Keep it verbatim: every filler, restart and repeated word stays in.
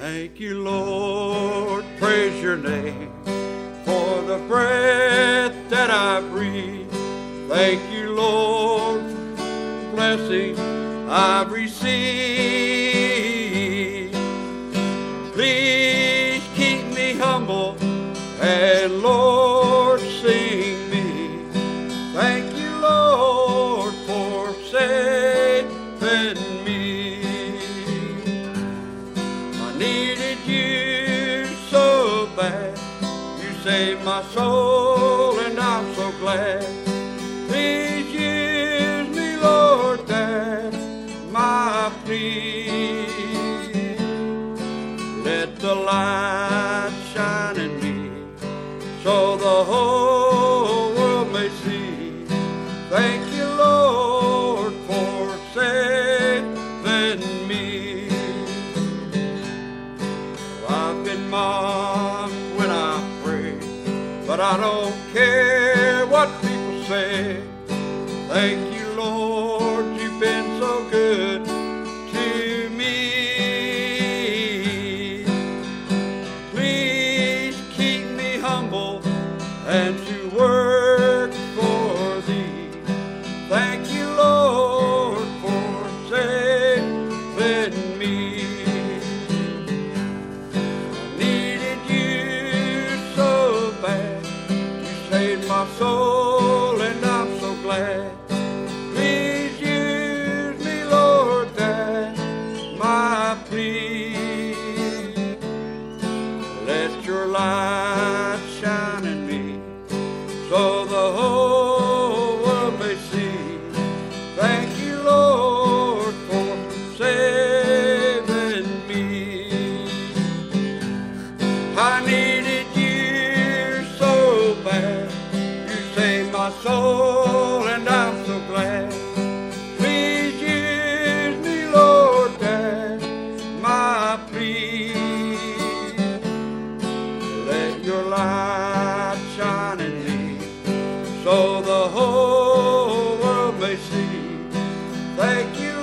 Thank you, Lord, praise your name for the breath that I breathe. Thank you, Lord, for blessings I've received. Please keep me humble and, Lord, sing me. Thank you, Lord, for saving me. I needed you so bad. You saved my soul, and I'm so glad. Please use me, Lord, that's my plea. Let the light shine in me so the whole world may see. Thank you, Lord, for saving me. I've been mocked when I pray, but I don't care what people say. Thank you, Lord, you've been so good to me. Please keep me humble and to work for thee. Thank you, Lord, for saving me. I needed you so bad. You saved my soul, and I'm so glad. Please use me, Lord, that's my plea. Let your light shine in me so the whole world may see. Thank you, Lord, for saving me. I needed you so bad. You saved my soul, and I'm so glad. Please use me, Lord, that's my plea. Let your light shine in me so the whole world may see. Thank you,